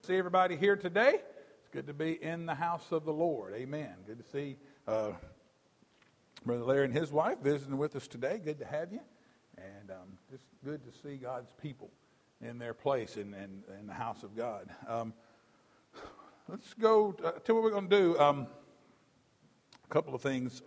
see everybody here today. It's good to be in the house of the Lord. Amen. Good to see Brother Larry and his wife visiting with us today. Good to have you. And just good to see God's people in their place in the house of God. Let's go to what we're going to do. A couple of things.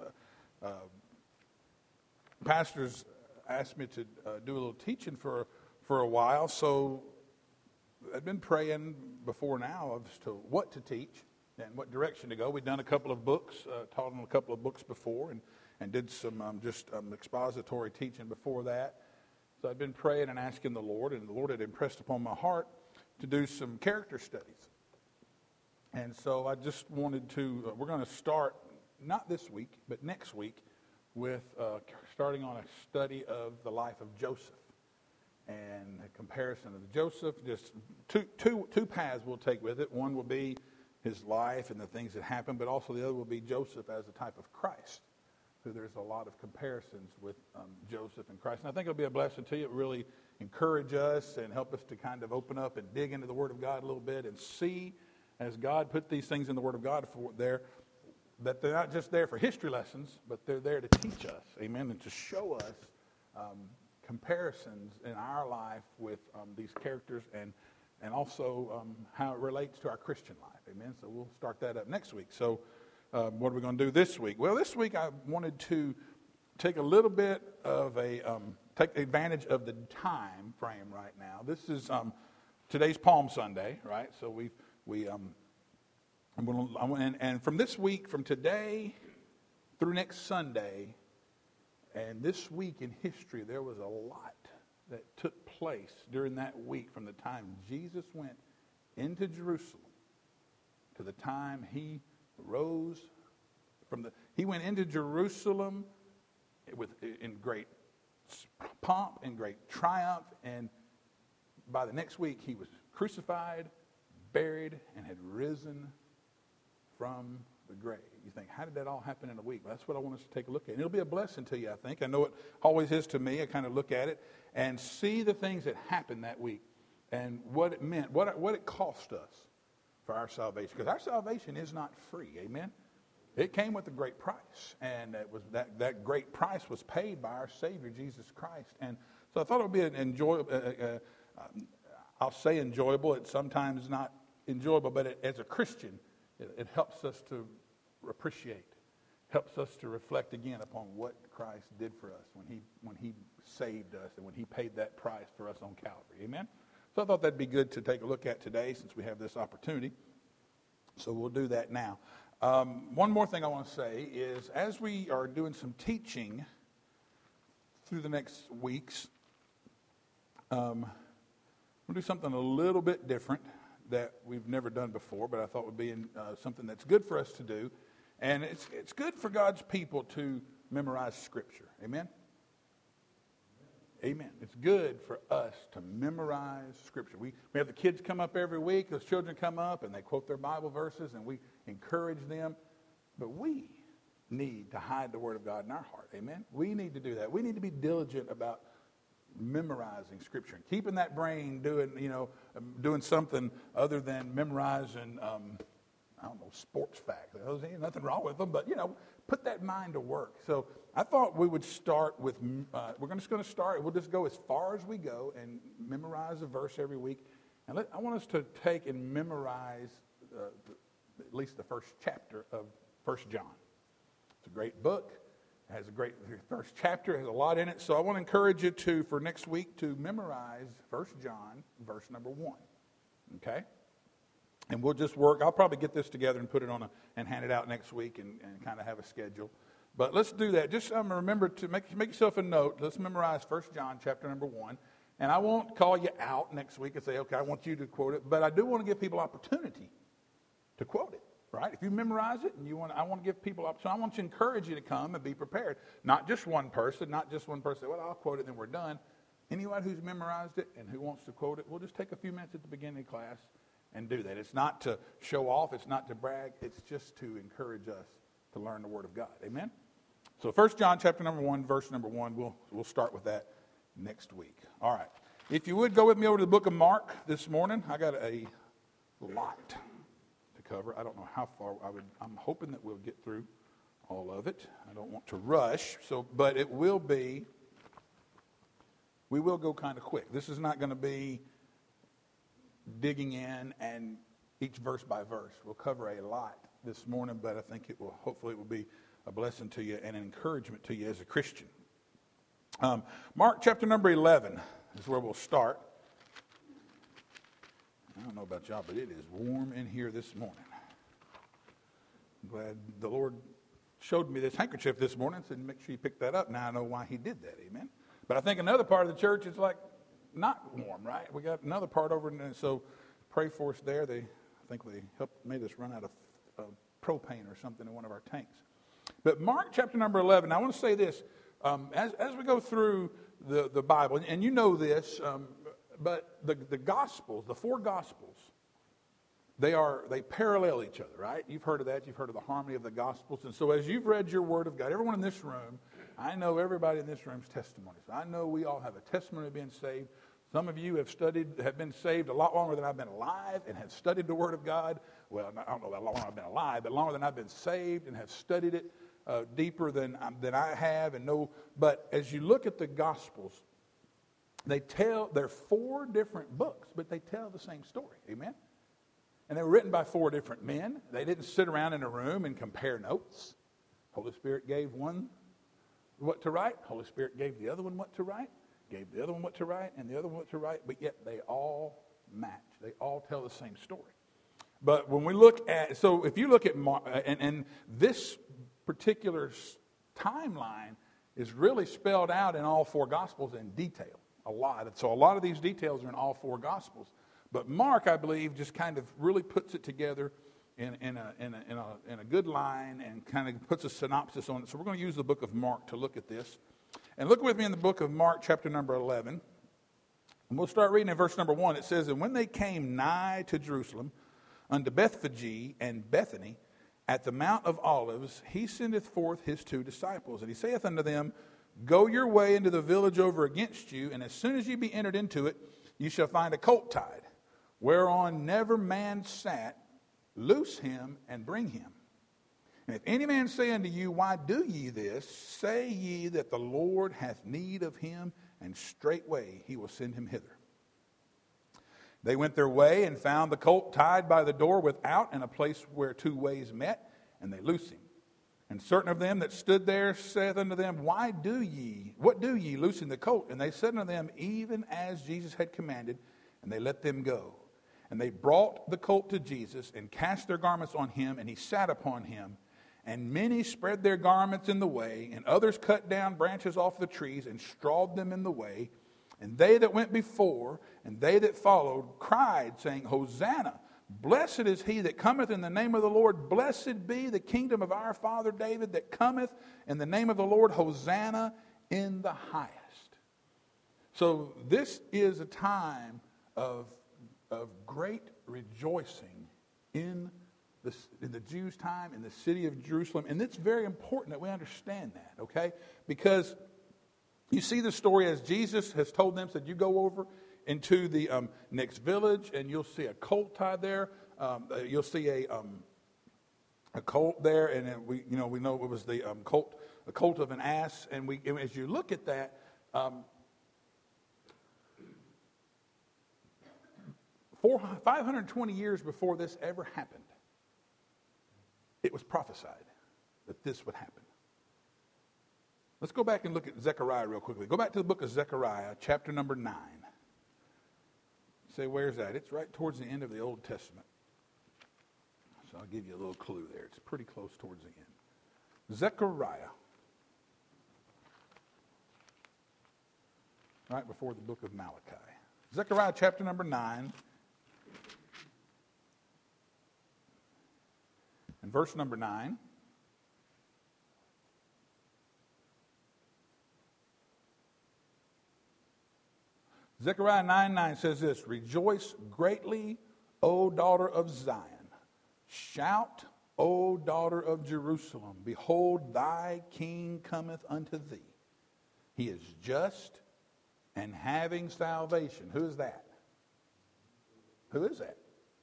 Pastors asked me to do a little teaching for a while, so I've been praying before now as to what to teach and what direction to go. We've done a couple of books, taught on a couple of books before, and did some expository teaching before that. So I've been praying and asking the Lord, and the Lord had impressed upon my heart to do some character studies. And so I just wanted to, we're going to start, not this week, but next week, with starting on a study of the life of Joseph and a comparison of Joseph. Just two paths we'll take with it. One will be his life and the things that happened, but also the other will be Joseph as a type of Christ. So there's a lot of comparisons with Joseph and Christ. And I think it'll be a blessing to you. It really encourage us and help us to kind of open up and dig into the Word of God a little bit and see, as God put these things in the Word of God that they're not just there for history lessons, but they're there to teach us, amen, and to show us comparisons in our life with these characters and also how it relates to our Christian life, amen. So we'll start that up next week. So what are we going to do this week? Well, this week I wanted to take a little bit of take advantage of the time frame right now. This is today's Palm Sunday, right? So and from this week, from today through next Sunday, and this week in history, there was a lot that took place during that week from the time Jesus went into Jerusalem to the time he rose he went into Jerusalem in great pomp and great triumph, and by the next week he was crucified, buried, and had risen from the grave. You think, how did that all happen in a week? Well, that's what I want us to take a look at. And it'll be a blessing to you, I think. I know it always is to me. I kind of look at it and see the things that happened that week and what it meant, what it cost us for our salvation. Because our salvation is not free, amen? It came with a great price, and it was that great price was paid by our Savior, Jesus Christ. And so I thought it would be an enjoyable, I'll say enjoyable, it's sometimes not enjoyable, but as a Christian, it helps us to appreciate, helps us to reflect again upon what Christ did for us when he saved us and when he paid that price for us on Calvary. Amen? So I thought that'd be good to take a look at today since we have this opportunity. So we'll do that now. One more thing I want to say is, as we are doing some teaching through the next weeks, we'll do something a little bit different that we've never done before, but I thought would be something that's good for us to do. And it's good for God's people to memorize Scripture. Amen? Amen. It's good for us to memorize Scripture. We have the kids come up every week. Those children come up and they quote their Bible verses and we encourage them. But we need to hide the Word of God in our heart. Amen? We need to do that. We need to be diligent about memorizing Scripture and keeping that brain doing something other than memorizing, sports facts. There's nothing wrong with them, but, put that mind to work. So I thought we would start with, we're just going to start, we'll just go as far as we go and memorize a verse every week. And I want us to take and memorize at least the first chapter of 1 John. It's a great book. It has a great first chapter, has a lot in it. So I want to encourage you for next week to memorize 1 John, verse number 1. Okay? And we'll just work. I'll probably get this together and put it and hand it out next week and kind of have a schedule. But let's do that. Just remember to make yourself a note. Let's memorize 1 John chapter number 1. And I won't call you out next week and say, okay, I want you to quote it. But I do want to give people opportunity to quote it. Right? If you memorize it and I want to give people up. So I want to encourage you to come and be prepared. Not just one person, say, well, I'll quote it and then we're done. Anyone who's memorized it and who wants to quote it, we'll just take a few minutes at the beginning of class and do that. It's not to show off. It's not to brag. It's just to encourage us to learn the Word of God. Amen? So 1 John chapter number 1, verse number 1, we'll start with that next week. All right. If you would go with me over to the book of Mark this morning. I got a lot to cover. I don't know how far I'm hoping that we'll get through all of it. I don't want to rush, but it will be, we will go kind of quick. This is not going to be digging in and each verse by verse. We'll cover a lot this morning, but I think hopefully it will be a blessing to you and an encouragement to you as a Christian. Mark chapter number 11 is where we'll start. I don't know about y'all, but it is warm in here this morning. I'm glad the Lord showed me this handkerchief this morning and said, make sure you pick that up. Now I know why he did that, amen. But I think another part of the church is like not warm, right? We got another part over, and so pray for us there. I think they made us run out of propane or something in one of our tanks. But Mark chapter number 11, I want to say this, as we go through the Bible, and you know this, but the Gospels, the four Gospels, they parallel each other, right? You've heard of that. You've heard of the harmony of the Gospels. And so as you've read your Word of God, everyone in this room, I know everybody in this room's testimonies. I know we all have a testimony of being saved. Some of you have been saved a lot longer than I've been alive and have studied the Word of God. Well, I don't know how long I've been alive, but longer than I've been saved and have studied it deeper than I have and know. But as you look at the Gospels, they're four different books, but they tell the same story. Amen? And they were written by four different men. They didn't sit around in a room and compare notes. Holy Spirit gave one what to write. Holy Spirit gave the other one what to write. Gave the other one what to write and the other one what to write. But yet they all match. They all tell the same story. But when we look at, so if you look at, and this particular timeline is really spelled out in all four Gospels in detail. A lot. So a lot of these details are in all four Gospels. But Mark, I believe, just kind of really puts it together in a good line and kind of puts a synopsis on it. So we're going to use the book of Mark to look at this. And look with me in the book of Mark, chapter number 11. And we'll start reading in verse number 1. It says, "And when they came nigh to Jerusalem, unto Bethphage and Bethany, at the Mount of Olives, he sendeth forth his 2 disciples. And he saith unto them, Go your way into the village over against you, and as soon as ye be entered into it, you shall find a colt tied, whereon never man sat. Loose him and bring him. And if any man say unto you, Why do ye this? Say ye that the Lord hath need of him, and straightway he will send him hither. They went their way and found the colt tied by the door without, in a place where 2 ways met, and they loosed him. And certain of them that stood there saith unto them, What do ye, loosing the colt? And they said unto them, Even as Jesus had commanded, and they let them go. And they brought the colt to Jesus, and cast their garments on him, and he sat upon him. And many spread their garments in the way, and others cut down branches off the trees, and strawed them in the way. And they that went before, and they that followed, cried, saying, Hosanna! Blessed is he that cometh in the name of the Lord. Blessed be the kingdom of our father David that cometh in the name of the Lord. Hosanna in the highest. So this is a time of great rejoicing in the Jews' time, in the city of Jerusalem. And it's very important that we understand that, okay? Because you see the story as Jesus has told them, said, you go over into the next village, and you'll see a colt tied there. You'll see a colt there, and we know it was the colt of an ass. And as you look at that, 520 years before this ever happened, it was prophesied that this would happen. Let's go back and look at Zechariah real quickly. Go back to the book of Zechariah, chapter number 9. Say, where's that? It's right towards the end of the Old Testament. So I'll give you a little clue there. It's pretty close towards the end. Zechariah. Right before the book of Malachi. Zechariah chapter number 9. And verse number 9. Zechariah 9:9 says this, Rejoice greatly, O daughter of Zion. Shout, O daughter of Jerusalem. Behold, thy king cometh unto thee. He is just and having salvation. Who is that? Who is that?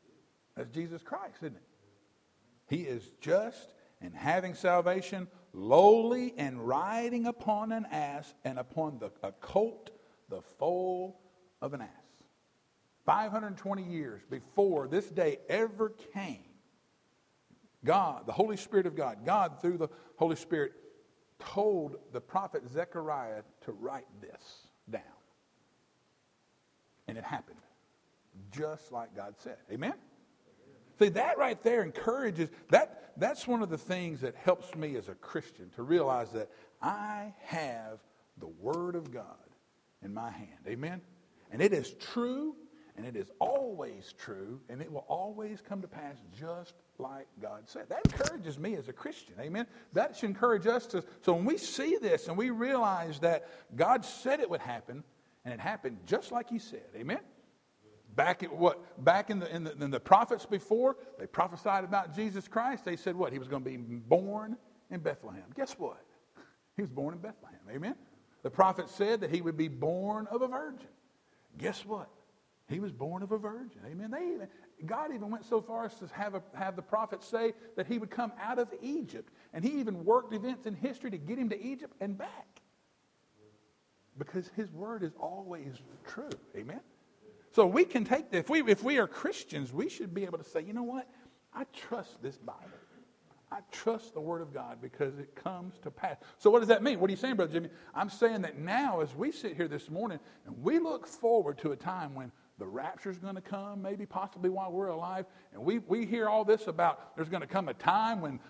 That's Jesus Christ, isn't it? He is just and having salvation, lowly and riding upon an ass and upon a colt, the foal of an ass. 520 years before this day ever came, God, the Holy Spirit of God, God through the Holy Spirit told the prophet Zechariah to write this down. And it happened just like God said. Amen? See, that right there encourages, that's one of the things that helps me as a Christian to realize that I have the Word of God in my hand. Amen? And it is true, and it is always true, and it will always come to pass just like God said. That encourages me as a Christian. Amen? That should encourage us to, so when we see this and we realize that God said it would happen, and it happened just like He said. Amen? Back in the prophets before, they prophesied about Jesus Christ. They said what? He was going to be born in Bethlehem. Guess what? He was born in Bethlehem. Amen? The prophet said that He would be born of a virgin. Guess what? He was born of a virgin. Amen? God even went so far as to have the prophets say that He would come out of Egypt. And He even worked events in history to get Him to Egypt and back. Because His word is always true. Amen? So we can take, if we are Christians, we should be able to say, you know what? I trust this Bible. I trust the Word of God because it comes to pass. So what does that mean? What are you saying, Brother Jimmy? I'm saying that now as we sit here this morning and we look forward to a time when the rapture is going to come, maybe possibly while we're alive, and we hear all this about there's going to come a time when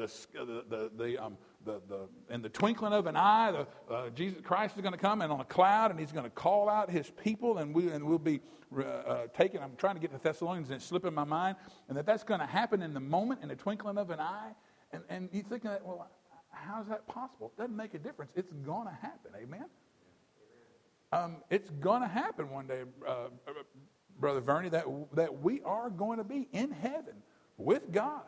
in the twinkling of an eye, Jesus Christ is going to come and on a cloud, and He's going to call out His people, and we'll be taken. I'm trying to get to Thessalonians, and it's slipping my mind, and that's going to happen in the moment, in the twinkling of an eye. And you think that, well, how is that possible? It doesn't make a difference. It's going to happen. Amen. It's going to happen one day, Brother Vernie, that we are going to be in heaven with God.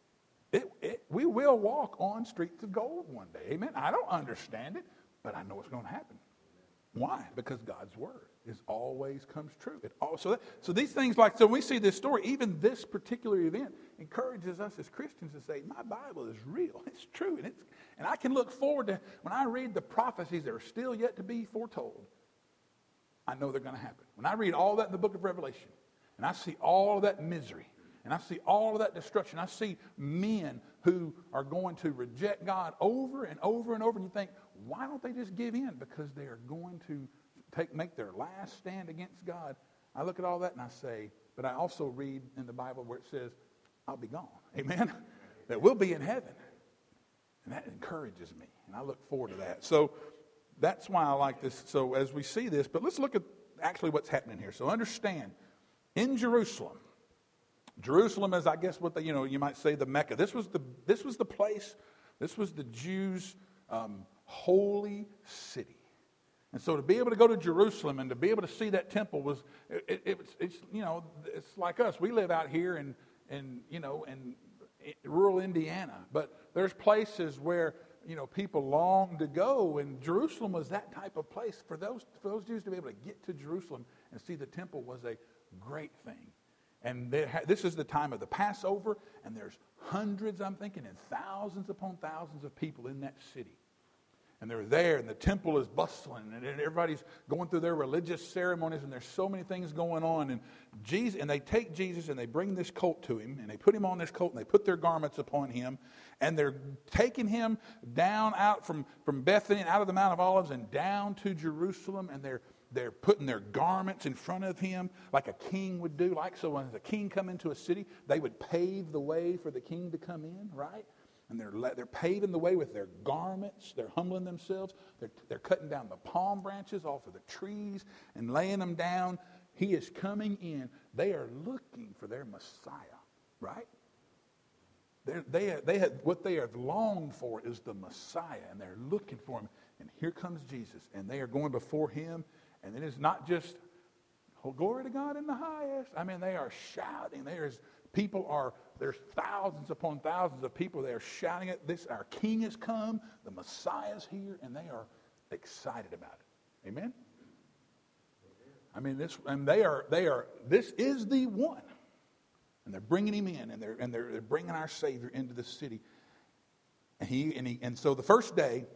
We will walk on streets of gold one day. Amen. I don't understand it, but I know it's going to happen. Why? Because God's word always comes true. So these things, so when we see this story, even this particular event encourages us as Christians to say, my Bible is real. It's true. And I can look forward to, when I read the prophecies that are still yet to be foretold, I know they're going to happen. When I read all that in the book of Revelation, and I see all of that misery, and I see all of that destruction, I see men who are going to reject God over and over and over, and you think, why don't they just give in? Because they are going to make their last stand against God. I look at all that and I say, but I also read in the Bible where it says, I'll be gone. Amen? That we'll be in heaven. And that encourages me, and I look forward to that. So that's why I like this. So as we see this, but let's look at actually what's happening here. So understand, in Jerusalem is, I guess, what you might say the Mecca. This was the place. This was the Jews' holy city. And so to be able to go to Jerusalem and to be able to see that temple it's like us. We live out here in rural Indiana, but there's places where people long to go, and Jerusalem was that type of place. For those Jews to be able to get to Jerusalem and see the temple was a great thing. And this is the time of the Passover, and there's hundreds, I'm thinking, and thousands upon thousands of people in that city. And they're there, and the temple is bustling, and everybody's going through their religious ceremonies, and there's so many things going on. And they take Jesus, and they bring this colt to Him, and they put Him on this colt, and they put their garments upon Him, and they're taking Him down out from Bethany, out of the Mount of Olives, and down to Jerusalem, and they're putting their garments in front of Him like a king would do. So when a king come into a city, they would pave the way for the king to come in, right? And they're paving the way with their garments. They're humbling themselves. They're cutting down the palm branches off of the trees and laying them down. He is coming in. They are looking for their Messiah, right? What they have longed for is the Messiah, and they're looking for Him. And here comes Jesus, and they are going before Him. And it is not just, oh, glory to God in the highest. I mean, they are shouting. There's thousands upon thousands of people. They are shouting at this. Our King has come. The Messiah's here, and they are excited about it. Amen. I mean, this is the one. And they're bringing him in, and they're bringing our Savior into the city. And so the first day,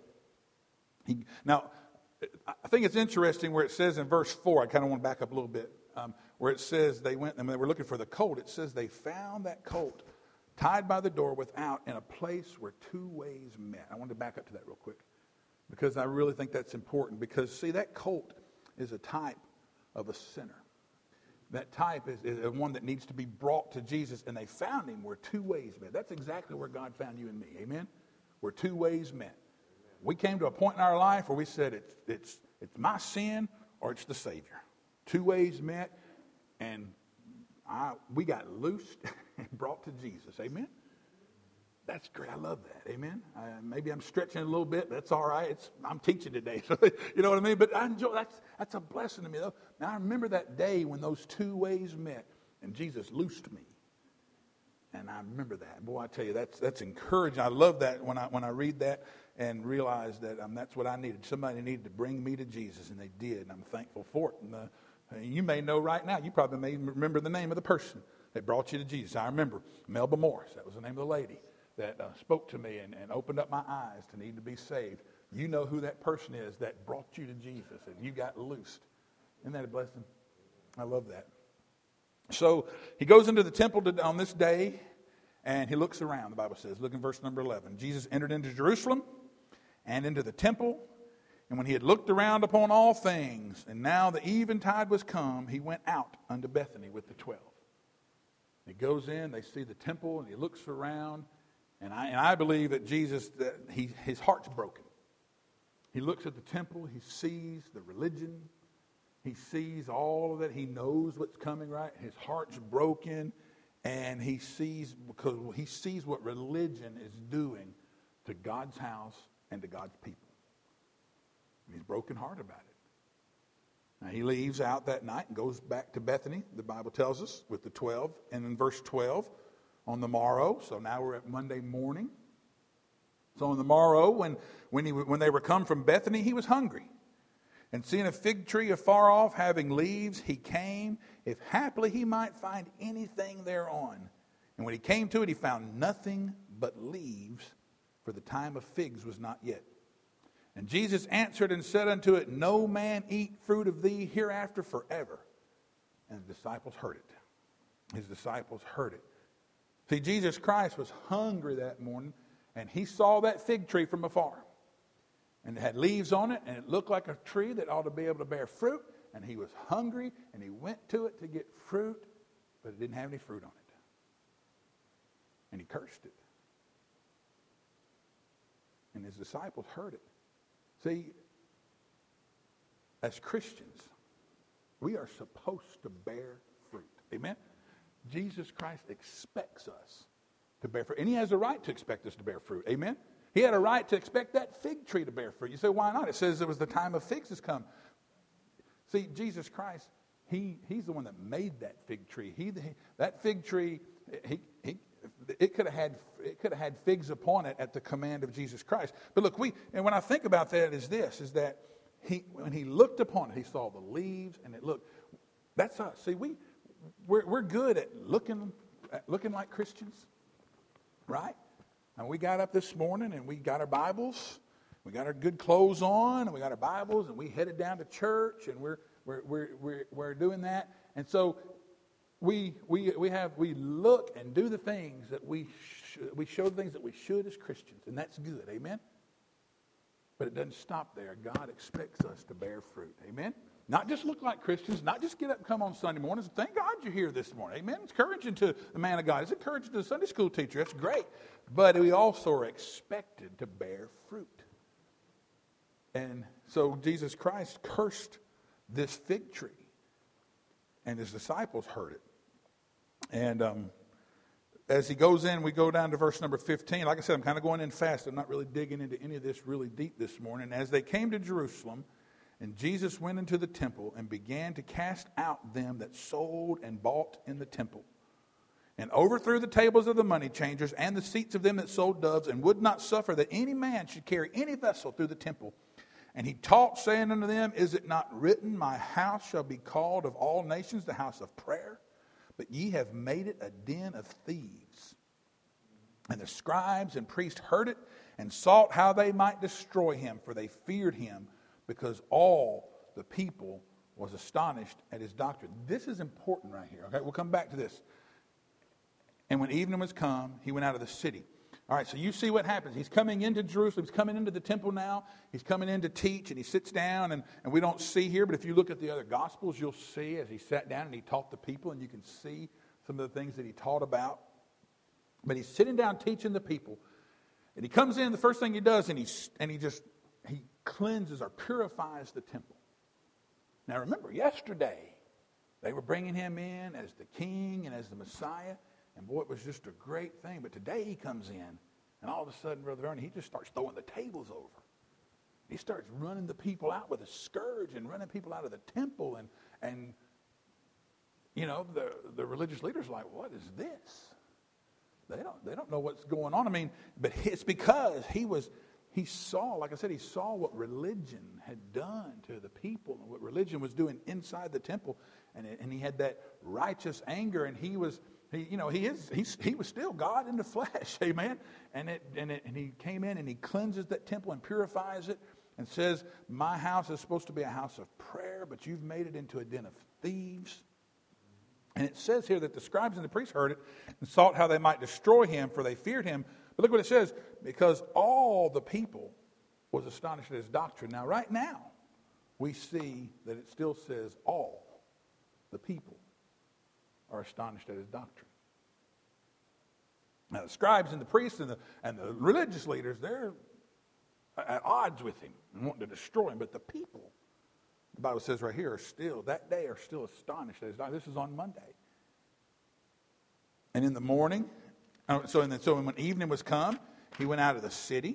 now I think it's interesting where it says in verse 4. I kind of want to back up a little bit, where it says they went and they were looking for the colt. It says they found that colt tied by the door without, in a place where two ways met. I wanted to back up to that real quick, because I really think that's important. Because see, that colt is a type of a sinner. That type is one that needs to be brought to Jesus, and they found him where two ways met. That's exactly where God found you and me. Amen? Where two ways met. We came to a point in our life where we said it's my sin or it's the Savior. Two ways met, and we got loosed and brought to Jesus. Amen? That's great. I love that. Amen? Maybe I'm stretching a little bit, but that's all right. I'm teaching today. So, you know what I mean? But I enjoy that's a blessing to me, though. Now, I remember that day when those two ways met and Jesus loosed me. And I remember that. Boy, I tell you, that's encouraging. I love that when I read that and realize that that's what I needed. Somebody needed to bring me to Jesus, and they did, and I'm thankful for it. And you may know right now, you probably may remember the name of the person that brought you to Jesus. I remember Melba Morris. That was the name of the lady that spoke to me and opened up my eyes to need to be saved. You know who that person is that brought you to Jesus, and you got loosed. Isn't that a blessing? I love that. So he goes into the temple on this day, and he looks around, the Bible says. Look in verse number 11. Jesus entered into Jerusalem and into the temple, and when he had looked around upon all things, and now the eventide was come, he went out unto Bethany with the 12. He goes in, they see the temple, and he looks around, and I believe that Jesus, his heart's broken. He looks at the temple, he sees the religion, he sees all of that, he knows what's coming, right? His heart's broken, and he sees what religion is doing to God's house and to God's people. And he's brokenhearted about it. Now he leaves out that night and goes back to Bethany, the Bible tells us, with the 12. And in verse 12, on the morrow, so now we're at Monday morning. So on the morrow, when they were come from Bethany, he was hungry. And seeing a fig tree afar off, having leaves, he came, if haply he might find anything thereon. And when he came to it, he found nothing but leaves, for the time of figs was not yet. And Jesus answered and said unto it, No man eat fruit of thee hereafter forever. And the disciples heard it. His disciples heard it. See, Jesus Christ was hungry that morning, and he saw that fig tree from afar. And it had leaves on it, and it looked like a tree that ought to be able to bear fruit. And he was hungry, and he went to it to get fruit, but it didn't have any fruit on it. And he cursed it. And his disciples heard it. See, as Christians, we are supposed to bear fruit. Amen? Jesus Christ expects us to bear fruit. And he has a right to expect us to bear fruit. Amen? He had a right to expect that fig tree to bear fruit. You say, why not? It says it was the time of figs has come. See, Jesus Christ, he's the one that made that fig tree. That fig tree, it could have had figs upon it at the command of Jesus Christ. But look, when I think about that is that when he looked upon it, he saw the leaves, and it looked. That's us. See, we're good at looking like Christians, right? And we got up this morning and we got our Bibles, we got our good clothes on, and we got our Bibles, and we headed down to church, and we're doing that. And so we look and do the things that we show the things that we should as Christians, and that's good. Amen. But it doesn't stop there. God expects us to bear fruit. Amen. Not just look like Christians, not just get up and come on Sunday mornings. Thank God you're here this morning. Amen. It's encouraging to the man of God. It's encouraging to the Sunday school teacher. That's great. But we also are expected to bear fruit. And so Jesus Christ cursed this fig tree. And his disciples heard it. And as he goes in, we go down to verse number 15. Like I said, I'm kind of going in fast. I'm not really digging into any of this really deep this morning. As they came to Jerusalem, and Jesus went into the temple and began to cast out them that sold and bought in the temple, and overthrew the tables of the money changers and the seats of them that sold doves, and would not suffer that any man should carry any vessel through the temple. And he taught, saying unto them, Is it not written, My house shall be called of all nations the house of prayer? but ye have made it a den of thieves. And the scribes and priests heard it and sought how they might destroy him, for they feared him, because all the people was astonished at his doctrine. This is important right here. Okay, we'll come back to this. And when evening was come, he went out of the city. All right, so you see what happens. He's coming into Jerusalem. He's coming into the temple now. He's coming in to teach, and he sits down, and we don't see here, but if you look at the other Gospels, you'll see as he sat down and he taught the people, and you can see some of the things that he taught about. But he's sitting down teaching the people, and he comes in, the first thing he does, and he cleanses or purifies the temple. Now remember, yesterday, they were bringing him in as the king and as the Messiah, and boy, it was just a great thing. But today he comes in, and all of a sudden, Brother Vernon, he just starts throwing the tables over. He starts running the people out with a scourge and running people out of the temple. And you know, the religious leaders are like, what is this? They don't know what's going on. I mean, but it's because he saw, like I said, he saw what religion had done to the people and what religion was doing inside the temple. And he had that righteous anger, and he was still God in the flesh, amen. And he came in and he cleanses that temple and purifies it and says, my house is supposed to be a house of prayer, but you've made it into a den of thieves. And it says here that the scribes and the priests heard it and sought how they might destroy him, for they feared him. But look what it says, because all the people was astonished at his doctrine. Now, right now, we see that it still says all the people are astonished at his doctrine. Now, the scribes and the priests and the religious leaders, they're at odds with him and wanting to destroy him. But the people, the Bible says right here, that day are still astonished at his doctrine. This is on Monday. And in the morning, so when evening was come, he went out of the city.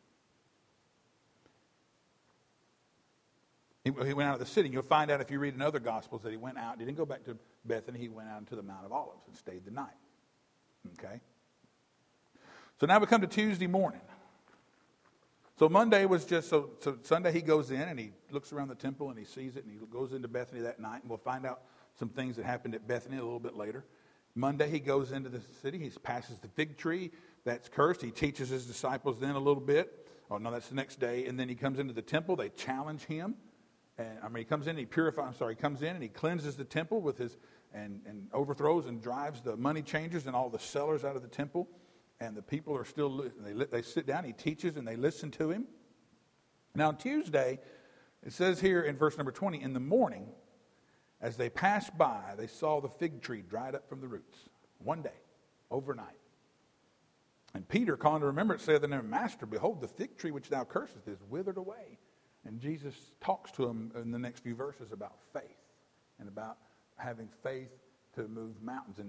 He went out of the city. You'll find out if you read in other Gospels that he went out. He didn't go back to Bethany. He went out into the Mount of Olives and stayed the night. Okay? So now we come to Tuesday morning. So Monday was just, so Sunday he goes in and he looks around the temple and he sees it and he goes into Bethany that night. And we'll find out some things that happened at Bethany a little bit later. Monday he goes into the city. He passes the fig tree that's cursed. He teaches his disciples then a little bit. Oh, no, that's the next day. And then he comes into the temple. They challenge him. He comes in and he comes in and he cleanses the temple with his, and overthrows and drives the money changers and all the sellers out of the temple. And the people are still, they sit down, he teaches, and they listen to him. Now, on Tuesday, it says here in verse number 20, in the morning, as they passed by, they saw the fig tree dried up from the roots. One day, overnight. And Peter, calling to remember it, said to them, Master, behold, the fig tree which thou cursest is withered away. And Jesus talks to him in the next few verses about faith and about having faith to move mountains.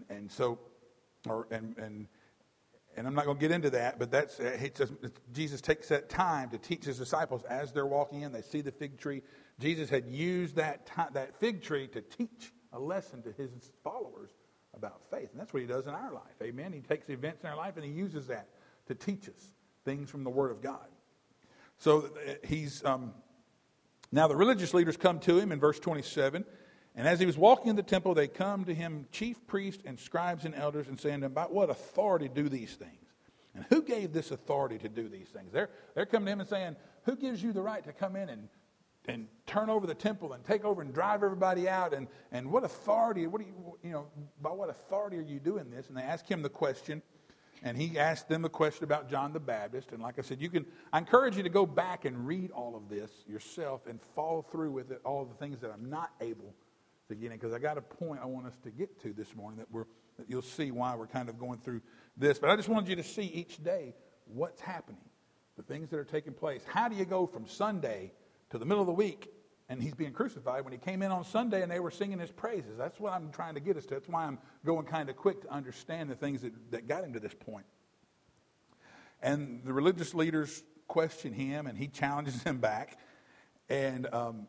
And I'm not going to get into that, but Jesus takes that time to teach his disciples as they're walking in. They see the fig tree. Jesus had used that fig tree to teach a lesson to his followers about faith. And that's what he does in our life. Amen. He takes events in our life and he uses that to teach us things from the Word of God. So now the religious leaders come to him in verse 27. And as he was walking in the temple, they come to him, chief priests and scribes and elders, and saying, about what authority do these things? And who gave this authority to do these things? They're coming to him and saying, who gives you the right to come in and turn over the temple and take over and drive everybody out? And what authority, by what authority are you doing this? And they ask him the question, and he asked them the question about John the Baptist. And like I said, I encourage you to go back and read all of this yourself and follow through with it, all of the things that I'm not able to get in, because I got a point I want us to get to this morning that you'll see why we're kind of going through this. But I just wanted you to see each day what's happening, the things that are taking place. How do you go from Sunday to the middle of the week and he's being crucified when he came in on Sunday and they were singing his praises? That's what I'm trying to get us to. That's why I'm going kind of quick to understand the things that got him to this point. And the religious leaders question him and he challenges them back. And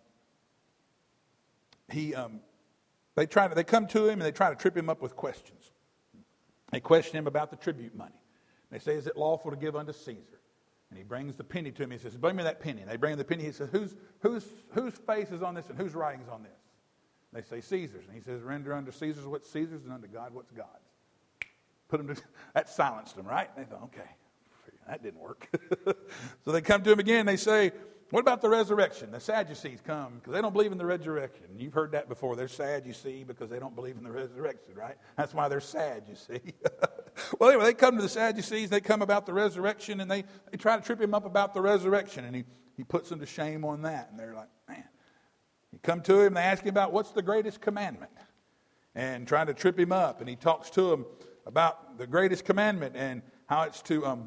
they come to him and they try to trip him up with questions. They question him about the tribute money. They say, is it lawful to give unto Caesar? And he brings the penny to him. He says, bring me that penny. And they bring him the penny. He says, whose face is on this and whose writing is on this? They say Caesar's. And he says, render unto Caesar's what's Caesar's and unto God what's God's. That silenced them, right? They thought, okay, that didn't work. So they come to him again. They say, what about the resurrection? The Sadducees come because they don't believe in the resurrection. You've heard that before. They're sad, you see, because they don't believe in the resurrection, right? That's why they're sad, you see. Well, anyway, they come to the Sadducees. They come about the resurrection, and they try to trip him up about the resurrection. And he puts them to shame on that. And they're like, man. They come to him. They ask him about what's the greatest commandment. And trying to trip him up. And he talks to them about the greatest commandment and how it's to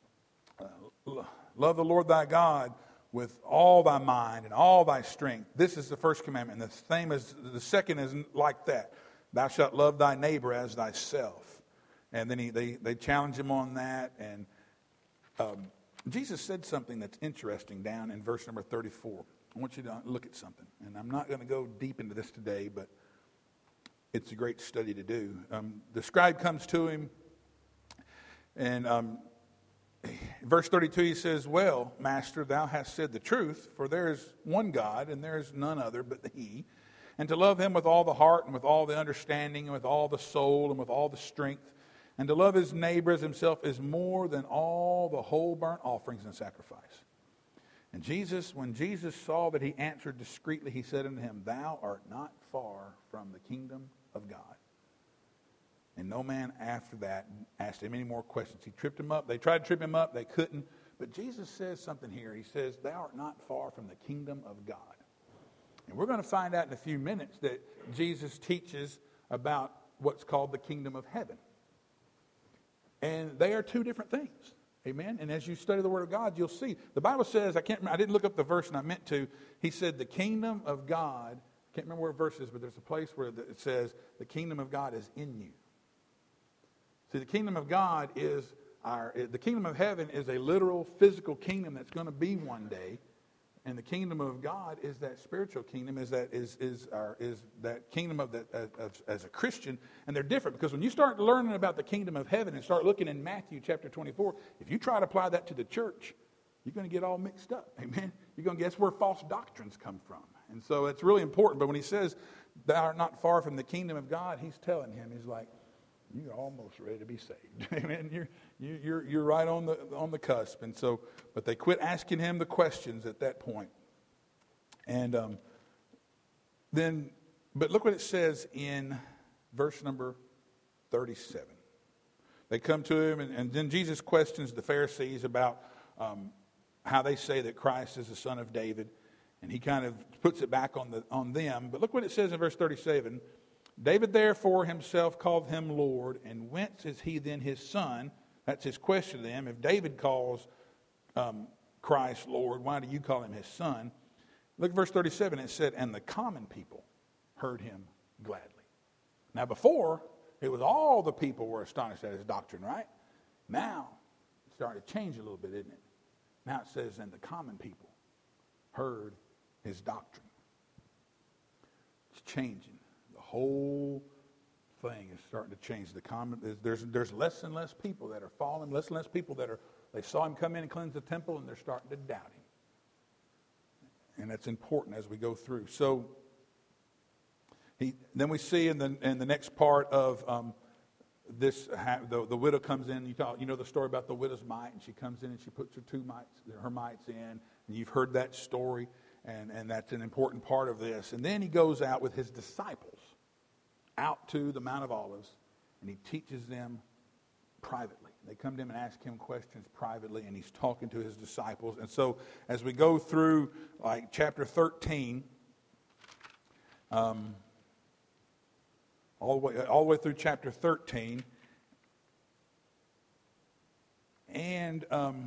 love the Lord thy God with all thy mind and all thy strength. This is the first commandment. And the second is like that. Thou shalt love thy neighbor as thyself. And then they challenge him on that. And Jesus said something that's interesting down in verse number 34. I want you to look at something. And I'm not going to go deep into this today, but it's a great study to do. The scribe comes to him, and verse 32, he says, well, Master, thou hast said the truth, for there is one God, and there is none other but he. And to love him with all the heart, and with all the understanding, and with all the soul, and with all the strength, and to love his neighbor as himself is more than all the whole burnt offerings and sacrifice. And when Jesus saw that he answered discreetly, he said unto him, thou art not far from the kingdom of God. And no man after that asked him any more questions. He tripped him up. They tried to trip him up. They couldn't. But Jesus says something here. He says, thou art not far from the kingdom of God. And we're going to find out in a few minutes that Jesus teaches about what's called the kingdom of heaven. And they are two different things. Amen. And as you study the Word of God, you'll see. The Bible says, I didn't look up the verse and I meant to. He said the kingdom of God, I can't remember where the verse is, but there's a place where it says the kingdom of God is in you. See, the kingdom of God the kingdom of heaven is a literal physical kingdom that's going to be one day. And the kingdom of God is that spiritual kingdom, is that kingdom of as a Christian. And they're different because when you start learning about the kingdom of heaven and start looking in Matthew chapter 24, if you try to apply that to the church, you're going to get all mixed up. Amen. You're going to guess where false doctrines come from. And so it's really important. But when he says, thou art not far from the kingdom of God, he's telling him, he's like, you're almost ready to be saved. Amen. You're right on the cusp. And so, but they quit asking him the questions at that point. And but look what it says in verse number 37. They come to him, and then Jesus questions the Pharisees about how they say that Christ is the son of David, and he kind of puts it back on them. But look what it says in verse 37. David therefore himself called him Lord, and whence is he then his son? That's his question to them. If David calls Christ Lord, why do you call him his son? Look at verse 37. It said, and the common people heard him gladly. Now before, it was all the people were astonished at his doctrine, right? Now, it's starting to change a little bit, isn't it? Now it says, and the common people heard his doctrine. It's changing. The whole thing is starting to change. There's less and less people that are following, less and less people they saw him come in and cleanse the temple, and they're starting to doubt him. And that's important as we go through. So then we see in the next part of this, the widow comes in. You know the story about the widow's mite, and she comes in and she puts her mites in, and you've heard that story, and that's an important part of this. And then he goes out with his disciples out to the Mount of Olives, and he teaches them privately. They come to him and ask him questions privately, and he's talking to his disciples. And so as we go through like chapter 13, all the way through chapter 13, and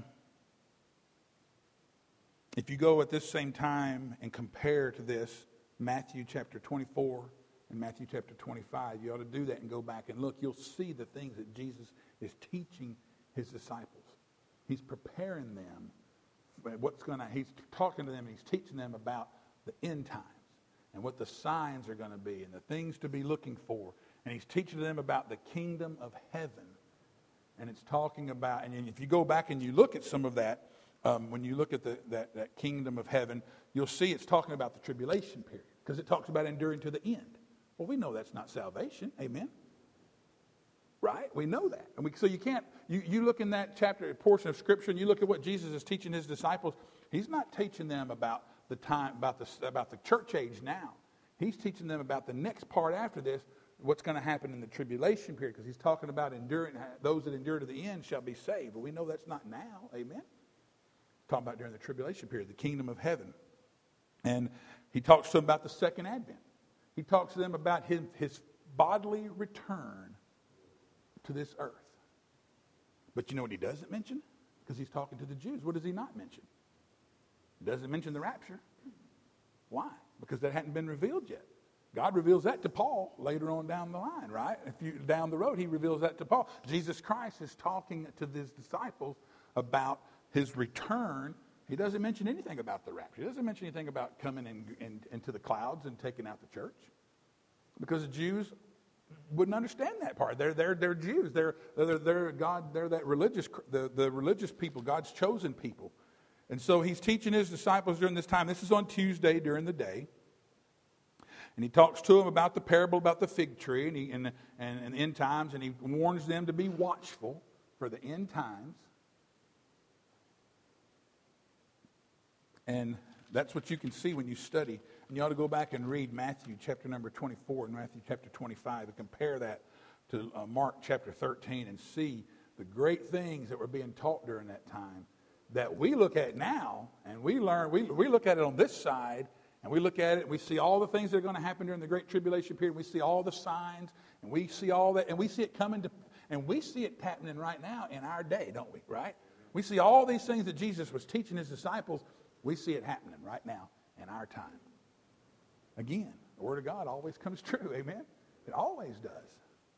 if you go at this same time and compare to this Matthew chapter 24 and Matthew chapter 25, you ought to do that and go back and look. You'll see the things that Jesus is teaching his disciples. He's preparing them. He's talking to them and he's teaching them about the end times and what the signs are going to be and the things to be looking for. And he's teaching them about the kingdom of heaven. And it's talking about, and if you go back and you look at some of that, when you look at that kingdom of heaven, you'll see it's talking about the tribulation period. because it talks about enduring to the end. Well, we know that's not salvation. Amen? Right? We know that. So you can't, you look in that chapter, portion of Scripture, and you look at what Jesus is teaching his disciples. He's not teaching them about the time, about the church age now. He's teaching them about the next part after this, what's going to happen in the tribulation period, because he's talking about enduring, those that endure to the end shall be saved. But we know that's not now. Amen? Talking about during the tribulation period, the kingdom of heaven. And he talks to them about the second advent. He talks to them about his bodily return to this earth. But you know what he doesn't mention? Because he's talking to the Jews. What does he not mention? He doesn't mention the rapture. Why? Because that hadn't been revealed yet. God reveals that to Paul later on down the line, right? Down the road, he reveals that to Paul. Jesus Christ is talking to his disciples about his return. He doesn't mention anything about the rapture. He doesn't mention anything about coming into the clouds and taking out the church. Because the Jews wouldn't understand that part. They're Jews. They're God. They're that religious, the religious people, God's chosen people. And so he's teaching his disciples during this time. This is on Tuesday during the day. And he talks to them about the parable about the fig tree and end times, and he warns them to be watchful for the end times. And that's what you can see when you study. And you ought to go back and read Matthew chapter number 24 and Matthew chapter 25 and compare that to Mark chapter 13 and see the great things that were being taught during that time that we look at now, and we learn. We look at it on this side, and we look at it, and we see all the things that are going to happen during the Great Tribulation period. We see all the signs, and we see all that, and we see it coming to, and we see it happening right now in our day, don't we, right? We see all these things that Jesus was teaching his disciples. We see it happening right now in our time. Again, the Word of God always comes true, amen? It always does.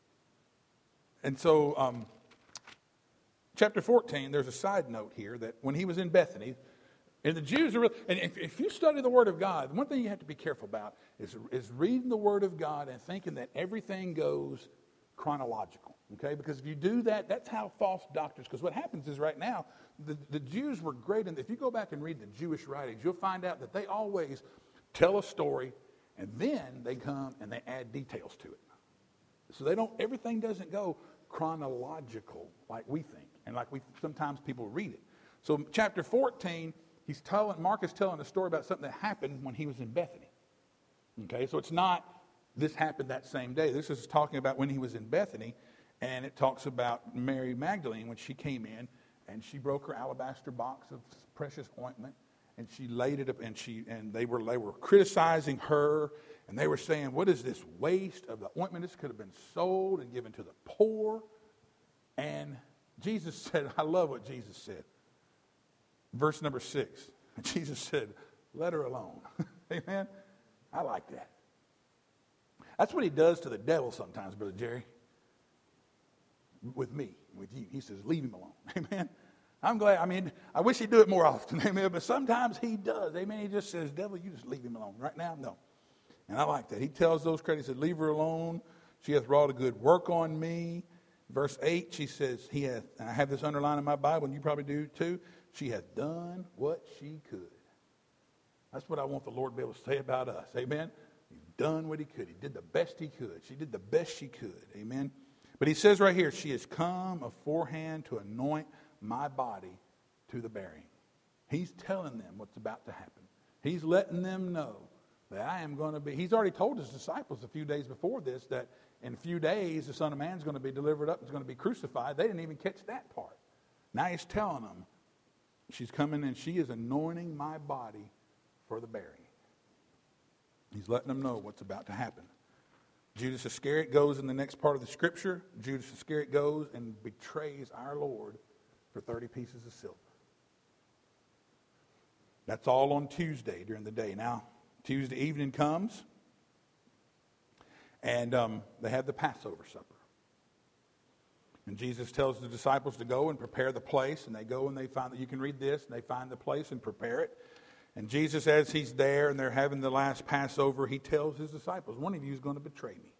And so, chapter 14, there's a side note here that when he was in Bethany, and the Jews are, and if you study the Word of God, one thing you have to be careful about is reading the Word of God and thinking that everything goes chronological, okay? Because if you do that, that's how false doctors, because what happens is right now, the Jews were great, and if you go back and read the Jewish writings, you'll find out that they always tell a story, and then they come and they add details to it. So everything doesn't go chronological like we think, and like sometimes people read it. So chapter 14, Mark is telling a story about something that happened when he was in Bethany. Okay, so it's not this happened that same day. This is talking about when he was in Bethany, and it talks about Mary Magdalene when she came in, and she broke her alabaster box of precious ointment, and she laid it up, and they were criticizing her, and they were saying, "What is this waste of the ointment? This could have been sold and given to the poor." And Jesus said, I love what Jesus said. Verse number 6. Jesus said, "Let her alone." Amen. I like that. That's what he does to the devil sometimes, Brother Jerry. With me, with you. He says, "Leave him alone." Amen. I'm glad. I wish he'd do it more often. Amen. But sometimes he does. Amen. He just says, "Devil, you just leave him alone." Right now, no. And I like that. He tells those credits, he said, "Leave her alone. She hath wrought a good work on me." Verse 8, she says, and I have this underlined in my Bible, and you probably do too. She hath done what she could. That's what I want the Lord to be able to say about us. Amen. He's done what he could. He did the best he could. She did the best she could. Amen. But he says right here, she has come aforehand to anoint my body to the burying. He's telling them what's about to happen. He's letting them know that I am going to be. He's already told his disciples a few days before this that in a few days the Son of Man is going to be delivered up and is going to be crucified. They didn't even catch that part. Now he's telling them she's coming and she is anointing my body for the burying. He's letting them know what's about to happen. Judas Iscariot goes in the next part of the scripture. Judas Iscariot goes and betrays our Lord for 30 pieces of silver. That's all on Tuesday during the day. Now, Tuesday evening comes, and they have the Passover supper. And Jesus tells the disciples to go and prepare the place, and they go and they find that you can read this, and they find the place and prepare it. And Jesus, as he's there and they're having the last Passover, he tells his disciples, "One of you is going to betray me."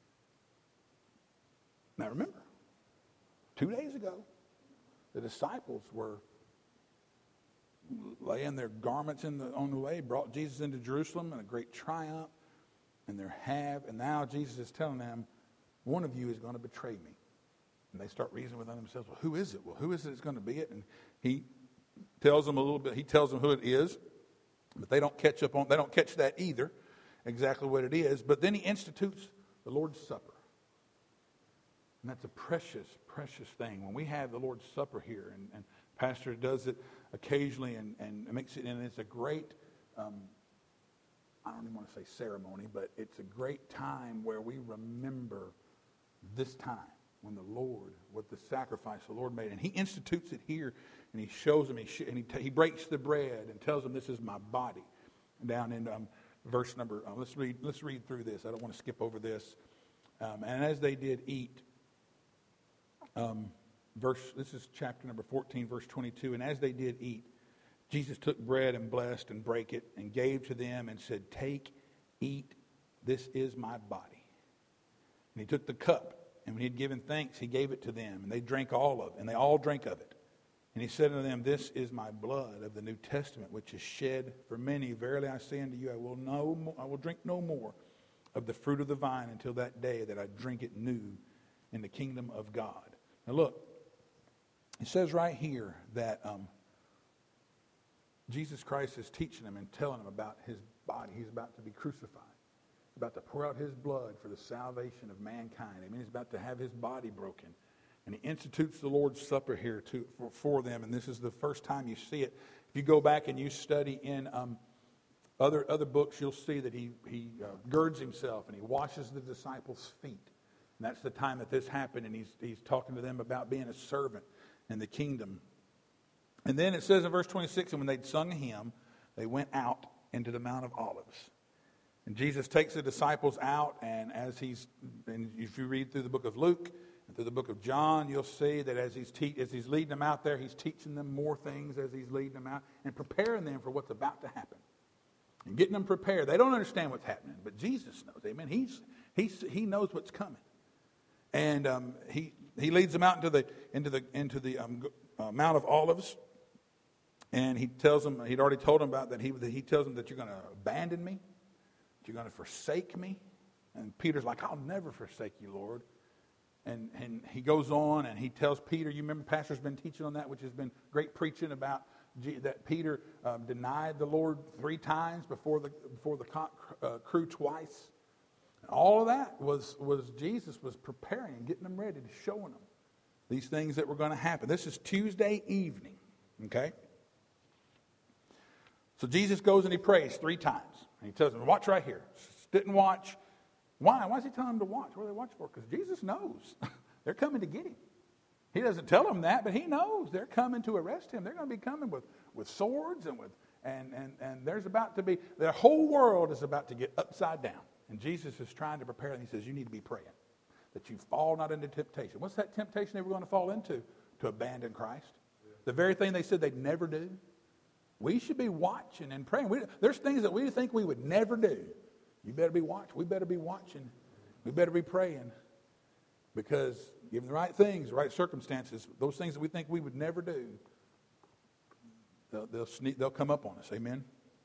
Now remember, 2 days ago, the disciples were laying their garments on the way, brought Jesus into Jerusalem in a great triumph. And and now Jesus is telling them, one of you is going to betray me. And they start reasoning within themselves, well, who is it? Well, who is it that's going to be it? And he tells them a little bit. He tells them who it is, but they don't catch that either, exactly what it is. But then he institutes the Lord's Supper. And that's a precious, precious thing. When we have the Lord's Supper here, and Pastor does it occasionally and makes it, and it's a great, I don't even want to say ceremony, but it's a great time where we remember this time when the Lord, what the sacrifice the Lord made. And he institutes it here, and he shows them, he breaks the bread and tells them, this is my body. Down in verse number, let's read through this. I don't want to skip over this. And as they did eat, this is chapter number 14, verse 22. And as they did eat, Jesus took bread and blessed and brake it and gave to them and said, take, eat, this is my body. And he took the cup, and when he had given thanks, he gave it to them, and they drank all of it, and they all drank of it. And he said unto them, this is my blood of the New Testament, which is shed for many. Verily I say unto you, I will drink no more of the fruit of the vine until that day that I drink it new in the kingdom of God. Now look, it says right here that Jesus Christ is teaching them and telling them about his body. He's about to be crucified. He's about to pour out his blood for the salvation of mankind. I mean, he's about to have his body broken. And he institutes the Lord's Supper here for them. And this is the first time you see it. If you go back and you study in other books, you'll see that he girds himself and he washes the disciples' feet. And that's the time that this happened. And he's talking to them about being a servant in the kingdom. And then it says in verse 26, and when they'd sung a hymn, they went out into the Mount of Olives. And Jesus takes the disciples out, and and if you read through the book of Luke and through the book of John, you'll see that as he's leading them out there, he's teaching them more things as he's leading them out and preparing them for what's about to happen. And getting them prepared. They don't understand what's happening, but Jesus knows. Amen. He knows what's coming. And he leads them out into the Mount of Olives. And he tells them, he'd already told them about that. He tells them that you're going to abandon me, that you're going to forsake me. And Peter's like, I'll never forsake you, Lord. And he goes on and he tells Peter, you remember Pastor's been teaching on that, which has been great preaching about that Peter denied the Lord 3 times before the cock crew twice. And all of that was Jesus was preparing and getting them ready to showing them these things that were going to happen. This is Tuesday evening, okay? So Jesus goes and he prays 3 times. And he tells them, watch right here. Didn't watch. Why? Why is he telling them to watch? What are they watching for? Because Jesus knows. They're coming to get him. He doesn't tell them that, but he knows they're coming to arrest him. They're going to be coming with swords and there's about to be, the whole world is about to get upside down. And Jesus is trying to prepare them. He says, you need to be praying that you fall not into temptation. What's that temptation they were going to fall into? To abandon Christ. The very thing they said they'd never do. We should be watching and praying. There's things that we think we would never do. You better be watching. We better be watching. We better be praying. Because given the right things, the right circumstances, those things that we think we would never do, they'll come up on us. Amen?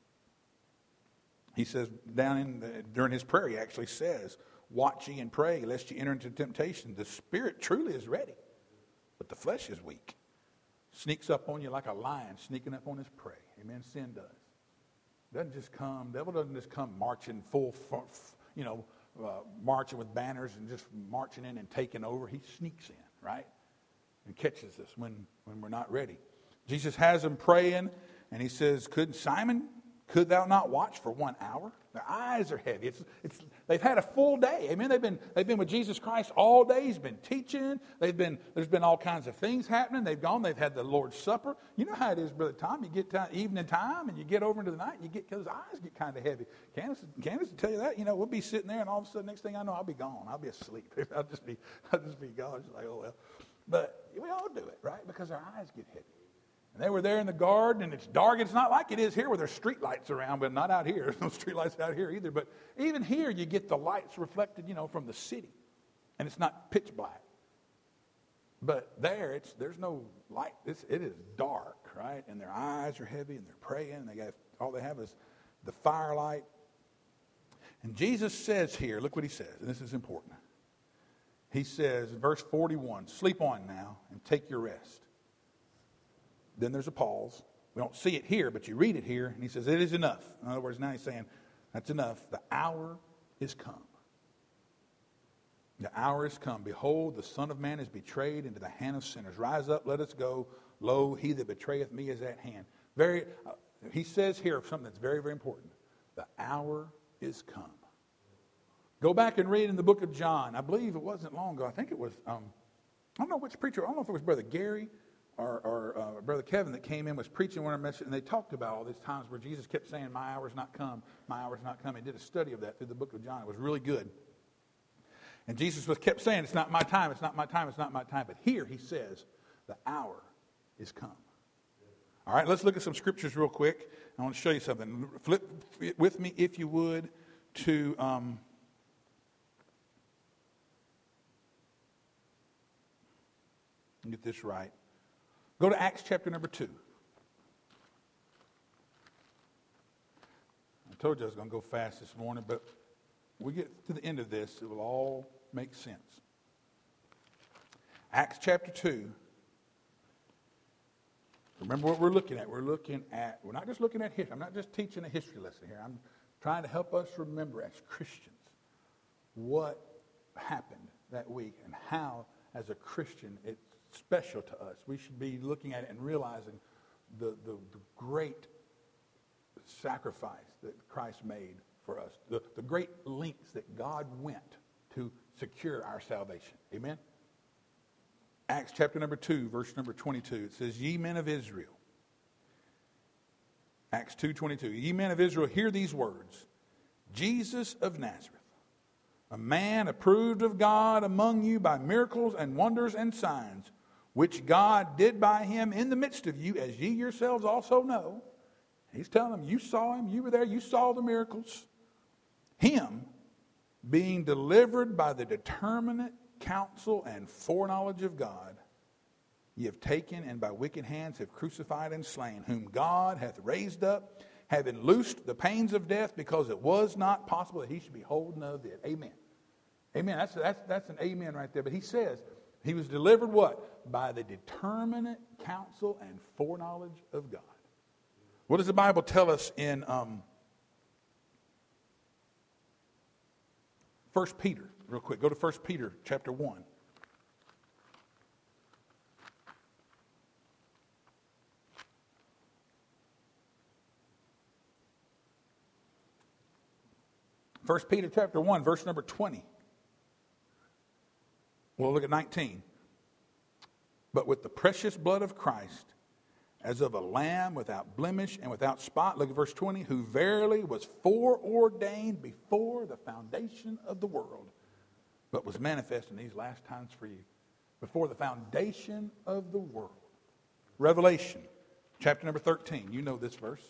He says during his prayer, he actually says, watch ye and pray, lest ye enter into temptation. The spirit truly is ready, but the flesh is weak. Sneaks up on you like a lion sneaking up on his prey. Amen. Sin does. Devil doesn't just come marching marching with banners and just marching in and taking over. He sneaks in, right? And catches us when we're not ready. Jesus has them praying, and he says, Simon, could thou not watch for 1 hour? Their eyes are heavy. They've had a full day. Amen. They've been with Jesus Christ all day. He's been teaching. There's been all kinds of things happening. They've had the Lord's Supper. You know how it is, Brother Tom. You get evening time and you get over into the night, those eyes get kind of heavy. Candace will tell you that. We'll be sitting there, and all of a sudden, next thing I know, I'll be gone. I'll be asleep. I'll just be gone. Just like, oh well. But we all do it, right? Because our eyes get heavy. And they were there in the garden, and it's dark. It's not like it is here where there's street lights around, but not out here. There's no street lights out here either. But even here, you get the lights reflected, from the city. And it's not pitch black. But there's no light. It is dark, right? And their eyes are heavy, and they're praying. And all they have is the firelight. And Jesus says here, look what he says, and this is important. He says in verse 41, sleep on now and take your rest. Then there's a pause. We don't see it here, but you read it here, and he says, it is enough. In other words, now he's saying, that's enough. The hour is come. The hour is come. Behold, the Son of Man is betrayed into the hand of sinners. Rise up, let us go. Lo, he that betrayeth me is at hand. He says here something that's very, very important. The hour is come. Go back and read in the book of John. I believe it wasn't long ago. I think it was, I don't know which preacher. I don't know if it was Brother Gary or Brother Kevin that came in, was preaching one of our messages, and they talked about all these times where Jesus kept saying, my hour's not come, my hour's not come. He did a study of that through the book of John. It was really good. And Jesus kept saying, it's not my time, it's not my time, it's not my time. But here he says, the hour is come. All right, let's look at some scriptures real quick. I want to show you something. Flip with me, if you would, to get this right. Go to Acts chapter number 2. I told you I was going to go fast this morning, but we get to the end of this, it will all make sense. Acts chapter 2. Remember what we're looking at. We're not just looking at history. I'm not just teaching a history lesson here. I'm trying to help us remember as Christians what happened that week and how, as a Christian, it's special to us. We should be looking at it and realizing the great sacrifice that Christ made for us, the great lengths that God went to secure our salvation. Amen? Acts chapter number 2, verse number 22. It says, ye men of Israel. Acts 2:22. Ye men of Israel, hear these words. Jesus of Nazareth, a man approved of God among you by miracles and wonders and signs, which God did by him in the midst of you, as ye yourselves also know. He's telling them, you saw him, you were there, you saw the miracles. Him being delivered by the determinate counsel and foreknowledge of God, ye have taken and by wicked hands have crucified and slain, whom God hath raised up, having loosed the pains of death, because it was not possible that he should be holden of it. Amen. Amen. That's an amen right there. But he says he was delivered what? By the determinate counsel and foreknowledge of God. What does the Bible tell us in 1 Peter? Real quick, go to 1 Peter chapter 1. First Peter chapter 1, verse number 20. We'll look at 19. But with the precious blood of Christ, as of a lamb without blemish and without spot, look at verse 20, who verily was foreordained before the foundation of the world, but was manifest in these last times for you, before the foundation of the world. Revelation, chapter number 13. You know this verse.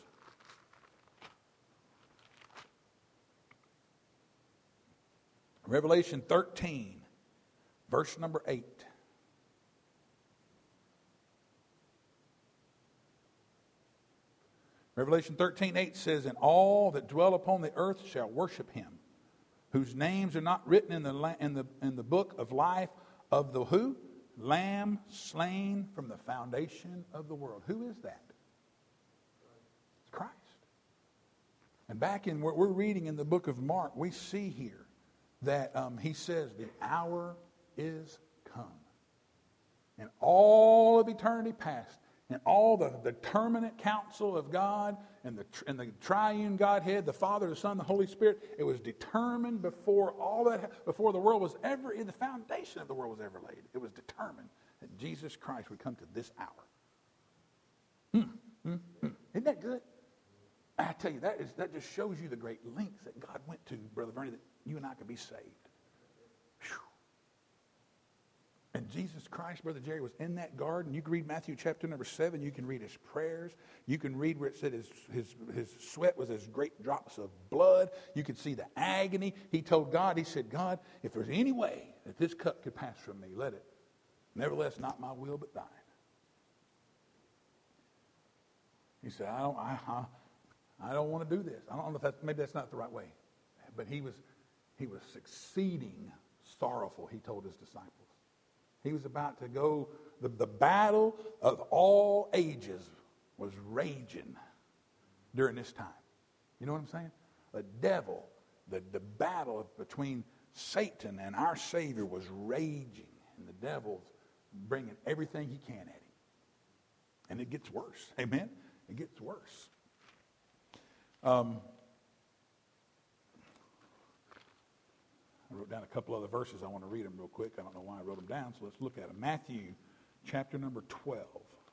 Revelation 13, verse number 8. Revelation 13:8 says, and all that dwell upon the earth shall worship him, whose names are not written in the book of life of the who? Lamb slain from the foundation of the world. Who is that? It's Christ. And back in what we're reading in the book of Mark, we see here that he says the hour is come. And all of eternity past, and all the determinate counsel of God and the triune Godhead, the Father, the Son, the Holy Spirit, it was determined before all that, before the world was ever, in the foundation of the world was ever laid. It was determined that Jesus Christ would come to this hour. Isn't that good? I tell you, that just shows you the great lengths that God went to, Brother Bernie, that you and I could be saved. Whew. And Jesus Christ, Brother Jerry, was in that garden. You can read Matthew chapter number 7. You can read his prayers. You can read where it said his sweat was as great drops of blood. You could see the agony. He told God, he said, God, if there's any way that this cup could pass from me, let it. Nevertheless, not my will, but thine. He said, I don't want to do this. I don't know if maybe that's not the right way. but he was exceeding sorrowful, he told his disciples. He was about to go, the battle of all ages was raging during this time. You know what I'm saying? The devil, the battle between Satan and our Savior was raging, and the devil's bringing everything he can at him. And it gets worse. Amen? It gets worse. I wrote down a couple other verses. I want to read them real quick. I don't know why I wrote them down, so let's look at them. Matthew chapter number 12.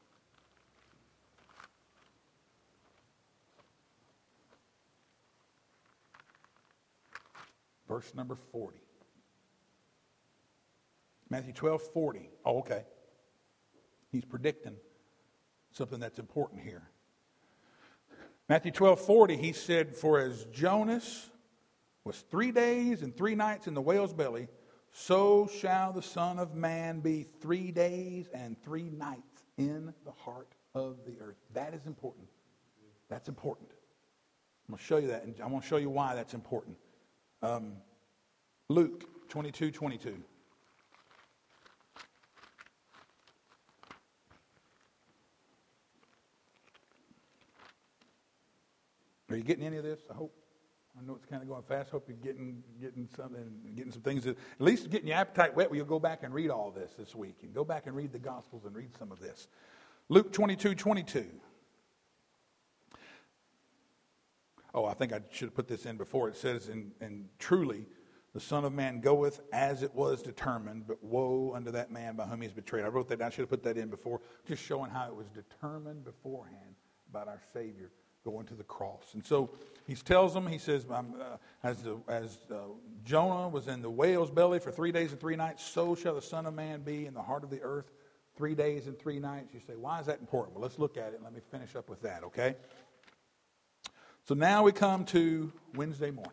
Verse number 40. Matthew 12:40. Oh, okay. He's predicting something that's important here. Matthew 12:40, he said, "For as Jonas was 3 days and 3 nights in the whale's belly, so shall the Son of Man be 3 days and 3 nights in the heart of the earth." That is important. That's important. I'm going to show you that, and I'm going to show you why that's important. Luke 22:22. Are you getting any of this? I hope. I know it's kind of going fast. Hope you're getting something, getting some things. At least getting your appetite wet where you'll go back and read all this week. And go back and read the Gospels and read some of this. Luke 22:22. Oh, I think I should have put this in before. It says, and truly, the Son of Man goeth as it was determined, but woe unto that man by whom he is betrayed. I wrote that down. I should have put that in before, just showing how it was determined beforehand about our Savior going to the cross. And so he tells them, he says, as Jonah was in the whale's belly for 3 days and 3 nights, so shall the Son of Man be in the heart of the earth 3 days and 3 nights. You say, why is that important? Well, let's look at it and let me finish up with that, okay? So now we come to Wednesday morning.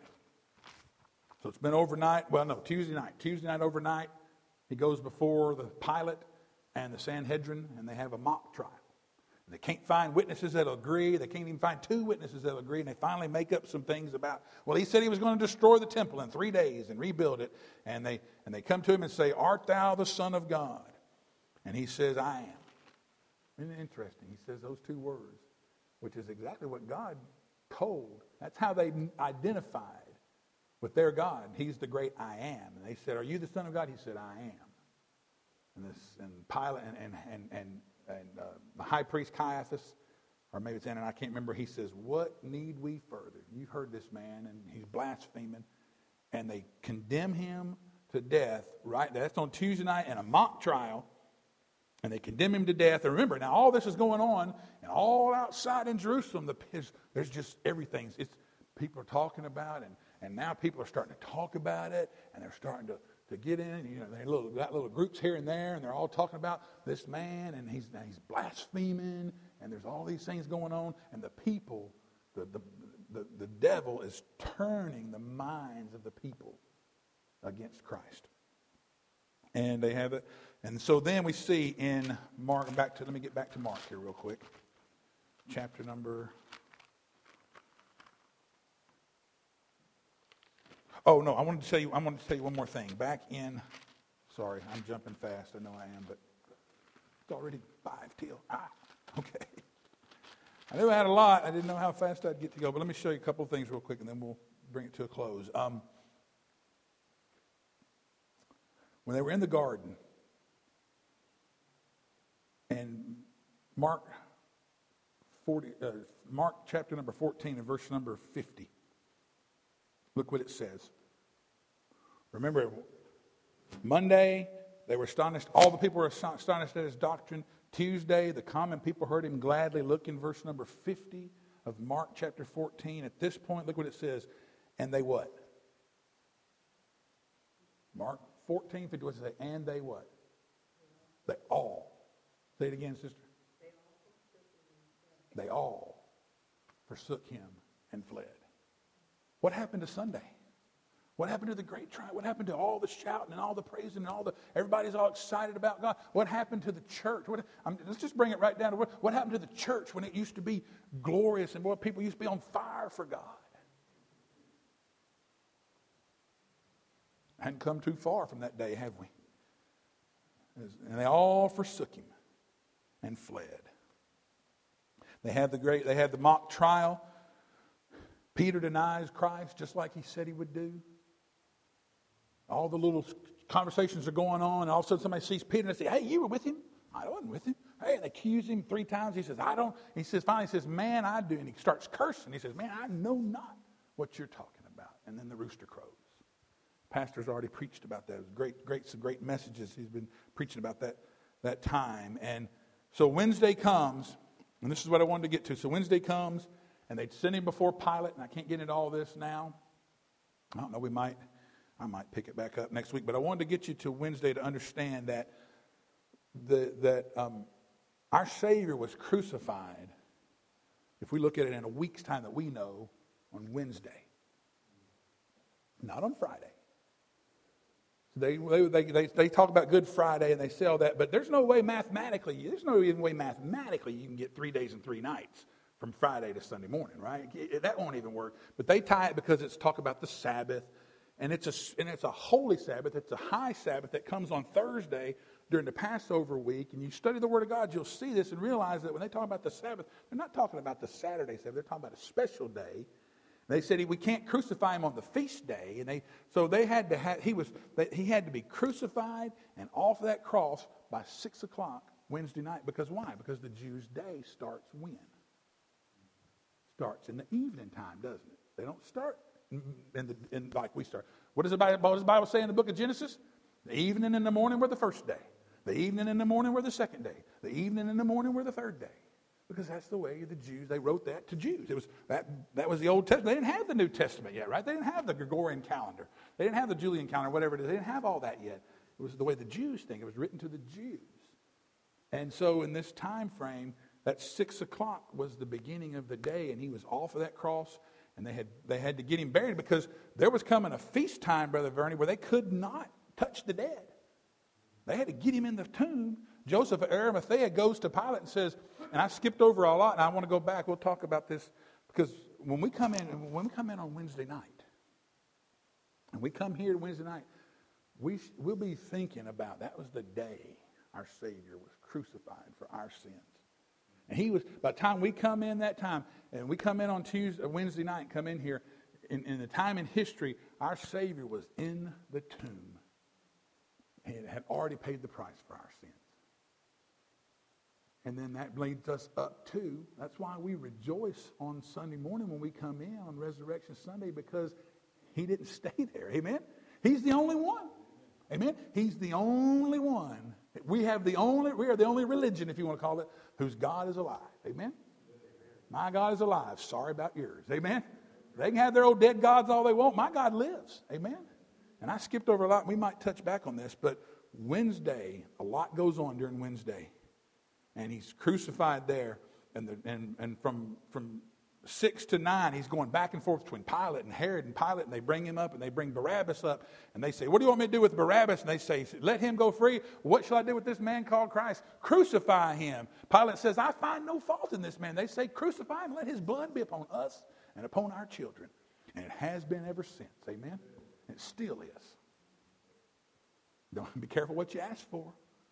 So it's been overnight. Well, no, Tuesday night. Tuesday night overnight, he goes before the Pilate and the Sanhedrin, and they have a mock trial. They can't find witnesses that'll agree. They can't even find 2 witnesses that'll agree. And they finally make up some things about, well, he said he was going to destroy the temple in 3 days and rebuild it. And they come to him and say, art thou the Son of God? And he says, I am. Isn't it interesting? He says those 2 words, which is exactly what God told. That's how they identified with their God. He's the great I am. And they said, are you the Son of God? He said, I am. And Pilate and the high priest Caiaphas, or maybe it's Ananias, I can't remember, he says, what need we further? You've heard this man, and he's blaspheming. And they condemn him to death, right? That's on Tuesday night in a mock trial. And they condemn him to death. And remember, now all this is going on, and all outside in Jerusalem, there's just everything. People are talking about it, and now people are starting to talk about it, and they're starting to get in. You know, they got little groups here and there, and they're all talking about this man, and he's blaspheming, and there's all these things going on, and the people, the devil is turning the minds of the people against Christ. And they have it. And so then we see in Mark, let me get back to Mark here real quick. Chapter number... Oh, no, I wanted to tell you one more thing. Sorry, I'm jumping fast. I know I am, but it's already 5 till. Okay. I knew I had a lot. I didn't know how fast I'd get to go, but let me show you a couple of things real quick, and then we'll bring it to a close. When they were in the garden, and Mark chapter number 14 and verse number 50. Look what it says. Remember, Monday, they were astonished. All the people were astonished at his doctrine. Tuesday, the common people heard him gladly. Look in verse number 50 of Mark chapter 14. At this point, look what it says. And they what? Mark 14, 50, what does it say? And they what? They all. Say it again, sister. They all forsook him and fled. What happened to Sunday? What happened to the great trial? What happened to all the shouting and all the praising and everybody's all excited about God? What happened to the church? Let's just bring it right down to what happened to the church when it used to be glorious and people used to be on fire for God? Hadn't come too far from that day, have we? And they all forsook him and fled. They had the mock trial. Peter denies Christ just like he said he would do. All the little conversations are going on, and all of a sudden somebody sees Peter and they say, "Hey, you were with him?" "I wasn't with him." Hey, they accuse him 3 times. He says, "I don't." He says, finally, he says, "Man, I do." And he starts cursing. He says, "Man, I know not what you're talking about." And then the rooster crows. Pastor's already preached about that. It was some great messages he's been preaching about that time. And so Wednesday comes, and this is what I wanted to get to. So Wednesday comes, and they send him before Pilate, and I can't get into all this now. I don't know, I might pick it back up next week, but I wanted to get you to Wednesday to understand that our Savior was crucified, if we look at it in a week's time that we know, on Wednesday, not on Friday. They talk about Good Friday and they say all that, but there's no way mathematically you can get 3 days and 3 nights from Friday to Sunday morning, right? That won't even work. But they tie it because it's talk about the Sabbath, and it's a holy Sabbath. It's a high Sabbath that comes on Thursday during the Passover week. And you study the Word of God, you'll see this and realize that when they talk about the Sabbath, they're not talking about the Saturday Sabbath. They're talking about a special day. They said we can't crucify him on the feast day, and he had to be crucified and off that cross by 6 o'clock Wednesday night. Because why? Because the Jews' day starts when? Starts in the evening time, doesn't it? They don't start in like we start. What does the Bible say in the book of Genesis? The evening and the morning were the first day. The evening and the morning were the second day. The evening and the morning were the third day. Because that's the way the Jews, they wrote that to Jews. It was that was the Old Testament. They didn't have the New Testament yet, right? They didn't have the Gregorian calendar. They didn't have the Julian calendar, whatever it is. They didn't have all that yet. It was the way the Jews think. It was written to the Jews. And so in this time frame, that 6 o'clock was the beginning of the day, and he was off of that cross, and they had to get him buried because there was coming a feast time, Brother Vernie, where they could not touch the dead. They had to get him in the tomb. Joseph of Arimathea goes to Pilate and says, and I skipped over a lot, and I want to go back. We'll talk about this because when we come in on Wednesday night, and we come here Wednesday night, we'll be thinking about that was the day our Savior was crucified for our sins. And he was, by the time we come in that time, and we come in on Wednesday night, come in here, in the time in history, our Savior was in the tomb. He had already paid the price for our sins. And then that leads us up to, that's why we rejoice on Sunday morning when we come in on Resurrection Sunday, because he didn't stay there. Amen? He's the only one. Amen? He's the only one. We are the only religion, if you want to call it, whose God is alive. Amen? My God is alive. Sorry about yours. Amen? They can have their old dead gods all they want. My God lives. Amen? And I skipped over a lot. We might touch back on this, but Wednesday, a lot goes on during Wednesday. And he's crucified there, and from 6 to 9, he's going back and forth between Pilate and Herod and Pilate, and they bring him up, and they bring Barabbas up, and they say, "What do you want me to do with Barabbas?" And they say, "Let him go free." "What shall I do with this man called Christ?" "Crucify him." Pilate says, "I find no fault in this man." They say, "Crucify him, let his blood be upon us and upon our children." And it has been ever since, amen? It still is. Don't be careful what you ask for.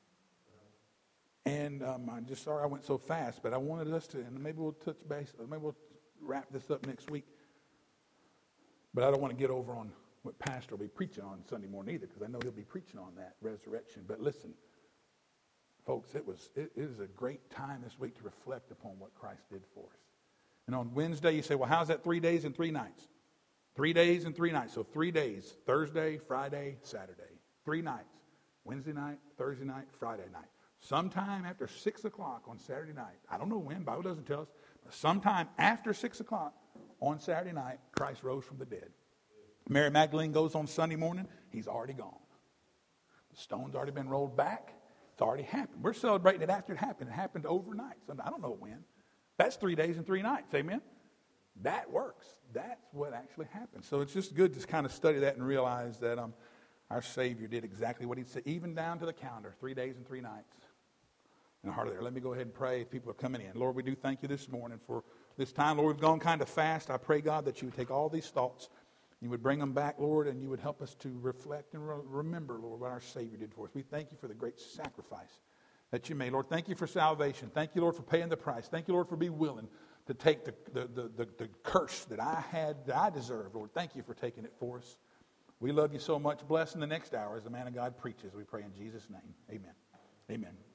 And I'm just sorry I went so fast, but I wanted us to, and maybe we'll touch base, maybe we'll wrap this up next week. But I don't want to get over on what Pastor will be preaching on Sunday morning either, because I know he'll be preaching on that resurrection. But listen, folks, it is a great time this week to reflect upon what Christ did for us. And on Wednesday, you say, well, how's that 3 days and 3 nights? 3 days and 3 nights. So 3 days, Thursday, Friday, Saturday. 3 nights, Wednesday night, Thursday night, Friday night. Sometime after 6 o'clock on Saturday night, I don't know when, the Bible doesn't tell us, but sometime after 6 o'clock on Saturday night, Christ rose from the dead. Mary Magdalene goes on Sunday morning, he's already gone. The stone's already been rolled back. It's already happened. We're celebrating it after it happened. It happened overnight. So I don't know when. That's 3 days and 3 nights, amen? That works. That's what actually happened. So it's just good to kind of study that and realize that our Savior did exactly what he said, even down to the calendar, 3 days and 3 nights. In the heart of there. Let me go ahead and pray. People are coming in. Lord, we do thank you this morning for this time. Lord, we've gone kind of fast. I pray, God, that you would take all these thoughts, You would bring them back, Lord, and you would help us to reflect and remember, Lord, what our Savior did for us. We thank you for the great sacrifice that you made. Lord, thank you for salvation. Thank you, Lord, for paying the price. Thank you, Lord, for being willing to take the curse that I had, that I deserved. Lord, thank you for taking it for us. We love you so much. Bless in the next hour as the man of God preaches. We pray in Jesus' name. Amen. Amen.